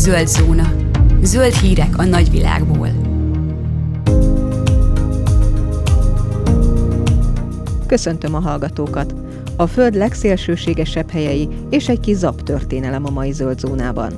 Zöld zóna. Zöld hírek a nagyvilágból. Köszöntöm a hallgatókat! A Föld legszélsőségesebb helyei és egy kis ZAP történelem a mai Zöld zónában.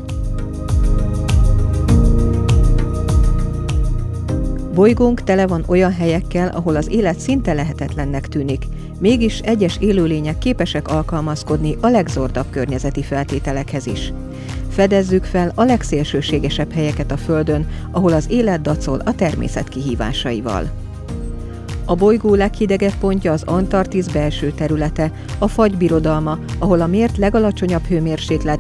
Bolygónk tele van olyan helyekkel, ahol az élet szinte lehetetlennek tűnik, mégis egyes élőlények képesek alkalmazkodni a legzordabb környezeti feltételekhez is. Fedezzük fel a legszélsőségesebb helyeket a Földön, ahol az élet dacol a természet kihívásaival. A bolygó leghidegebb pontja az Antarktisz belső területe, a fagybirodalma, ahol a mért legalacsonyabb hőmérséklet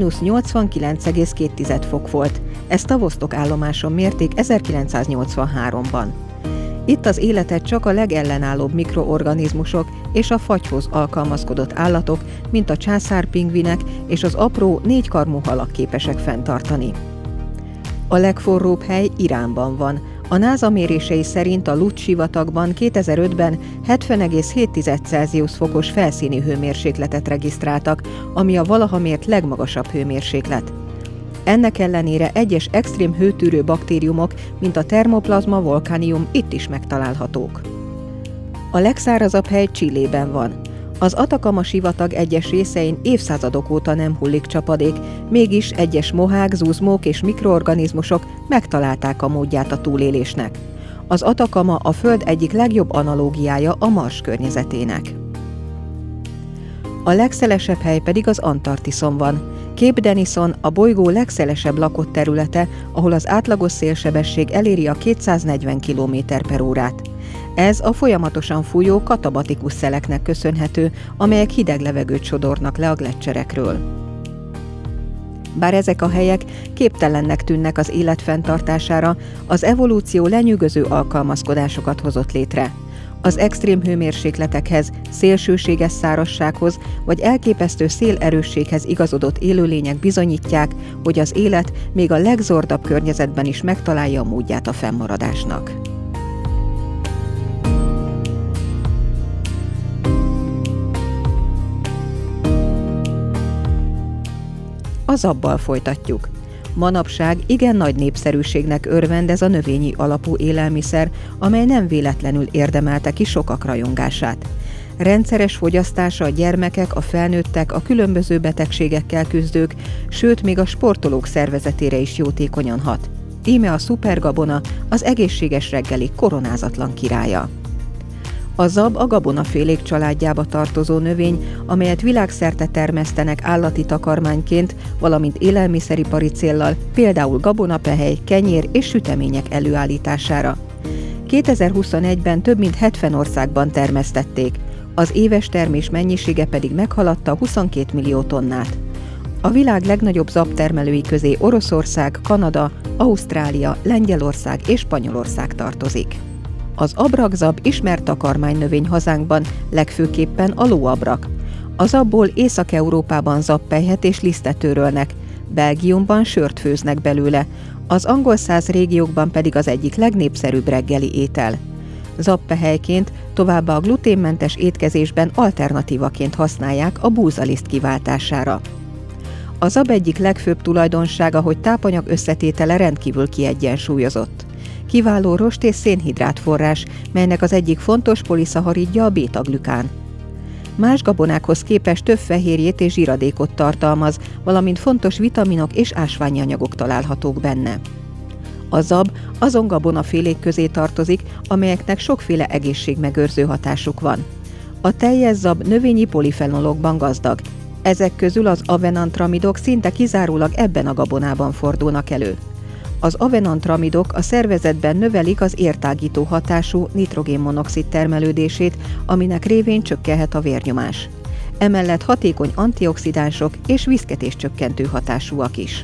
-89,2 fok volt. Ezt a Vostok állomáson mérték 1983-ban. Itt az életet csak a legellenállóbb mikroorganizmusok és a fagyhoz alkalmazkodott állatok, mint a császárpingvinek és az apró négykarmú halak képesek fenntartani. A legforróbb hely Iránban van. A NASA mérései szerint a Lutz-sivatagban 2005-ben 70,7 Celsius fokos felszíni hőmérsékletet regisztráltak, ami a valaha mért legmagasabb hőmérséklet. Ennek ellenére egyes extrém hőtűrő baktériumok, mint a Thermoplasma volcanium itt is megtalálhatók. A legszárazabb hely Chilében van. Az Atacama-sivatag egyes részein évszázadok óta nem hullik csapadék, mégis egyes mohák, zuzmók és mikroorganizmusok megtalálták a módját a túlélésnek. Az Atacama a Föld egyik legjobb analógiája a Mars környezetének. A legszelesebb hely pedig az Antarktiszon van. Cape Denison a bolygó legszelesebb lakott területe, ahol az átlagos szélsebesség eléri a 240 km/órát. Ez a folyamatosan fújó katabatikus szeleknek köszönhető, amelyek hideg levegőt sodornak le a gleccserekről. Bár ezek a helyek képtelennek tűnnek az élet fenntartására, az evolúció lenyűgöző alkalmazkodásokat hozott létre. Az extrém hőmérsékletekhez, szélsőséges szárazsághoz vagy elképesztő szélerősséghez igazodott élőlények bizonyítják, hogy az élet még a legzordabb környezetben is megtalálja a módját a fennmaradásnak. A ZAP-bal folytatjuk. Manapság igen nagy népszerűségnek örvend ez a növényi alapú élelmiszer, amely nem véletlenül érdemelte ki sokak rajongását. Rendszeres fogyasztása a gyermekek, a felnőttek, a különböző betegségekkel küzdők, sőt még a sportolók szervezetére is jótékonyan hat. Íme a szupergabona, az egészséges reggeli koronázatlan királya. A zab a gabonafélék családjába tartozó növény, amelyet világszerte termesztenek állati takarmányként, valamint élelmiszeripari céllal, például gabonapehely, kenyér és sütemények előállítására. 2021-ben több mint 70 országban termesztették, az éves termés mennyisége pedig meghaladta 22 millió tonnát. A világ legnagyobb zabtermelői közé Oroszország, Kanada, Ausztrália, Lengyelország és Spanyolország tartozik. Az abrakzab ismert takarmánynövény hazánkban, legfőképpen a lóabrak. A zabból Észak-Európában zappelyhet és lisztet törölnek, Belgiumban sört főznek belőle, az angol száz régiókban pedig az egyik legnépszerűbb reggeli étel. Zappehelyként, továbbá a gluténmentes étkezésben alternatívaként használják a búzaliszt kiváltására. A zab egyik legfőbb tulajdonsága, hogy tápanyag összetétele rendkívül kiegyensúlyozott. Kiváló rost- és szénhidrát forrás, melynek az egyik fontos poliszaharidja a bétaglükán. Más gabonákhoz képest több fehérjét és zsíradékot tartalmaz, valamint fontos vitaminok és ásványi anyagok találhatók benne. A zab azon gabonafélék közé tartozik, amelyeknek sokféle egészségmegőrző hatásuk van. A teljes zab növényi polifenolokban gazdag. Ezek közül az avenantramidok szinte kizárólag ebben a gabonában fordulnak elő. Az avenantramidok a szervezetben növelik az értágító hatású nitrogénmonoxid termelődését, aminek révén csökkenhet a vérnyomás. Emellett hatékony antioxidánsok és viszketéscsökkentő hatásúak is.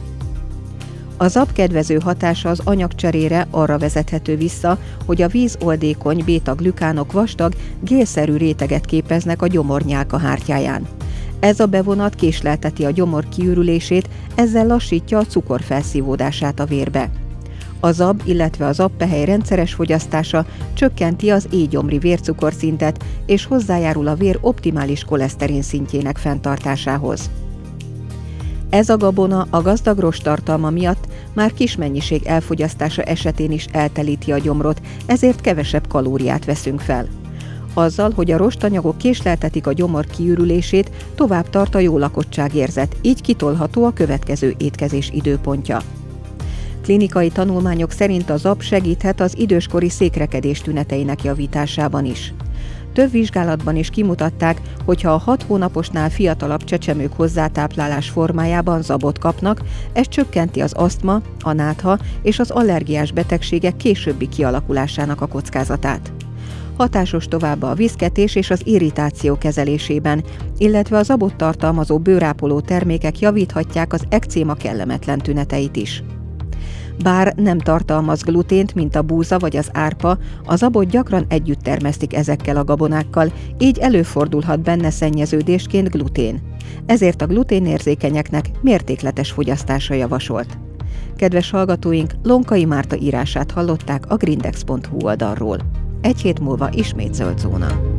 A zab kedvező hatása az anyagcserére arra vezethető vissza, hogy a vízoldékony bétaglükánok vastag, gélszerű réteget képeznek a gyomor nyálkahártyáján. Ez a bevonat késlelteti a gyomor kiürülését, ezzel lassítja a cukor felszívódását a vérbe. A zab, illetve a zappehely rendszeres fogyasztása csökkenti az éjgyomri vércukorszintet és hozzájárul a vér optimális koleszterin szintjének fenntartásához. Ez a gabona a gazdag rosttartalma miatt már kis mennyiség elfogyasztása esetén is eltelíti a gyomrot, ezért kevesebb kalóriát veszünk fel. Azzal, hogy a rostanyagok késleltetik a gyomor kiürülését, tovább tart a jó lakottságérzet, így kitolható a következő étkezés időpontja. Klinikai tanulmányok szerint a zab segíthet az időskori székrekedés tüneteinek javításában is. Több vizsgálatban is kimutatták, hogy ha a 6 hónaposnál fiatalabb csecsemők hozzátáplálás formájában zabot kapnak, ez csökkenti az asztma, a nátha és az allergiás betegségek későbbi kialakulásának a kockázatát. Hatásos továbbá a viszketés és az irritáció kezelésében, illetve a zabot tartalmazó bőrápoló termékek javíthatják az ekcéma kellemetlen tüneteit is. Bár nem tartalmaz glutént, mint a búza vagy az árpa, a zabot gyakran együtt termesztik ezekkel a gabonákkal, így előfordulhat benne szennyeződésként glutén. Ezért a gluténérzékenyeknek mértékletes fogyasztása javasolt. Kedves hallgatóink, Lonkai Márta írását hallották a grindex.hu oldalról. Egy hét múlva ismét zöld zóna.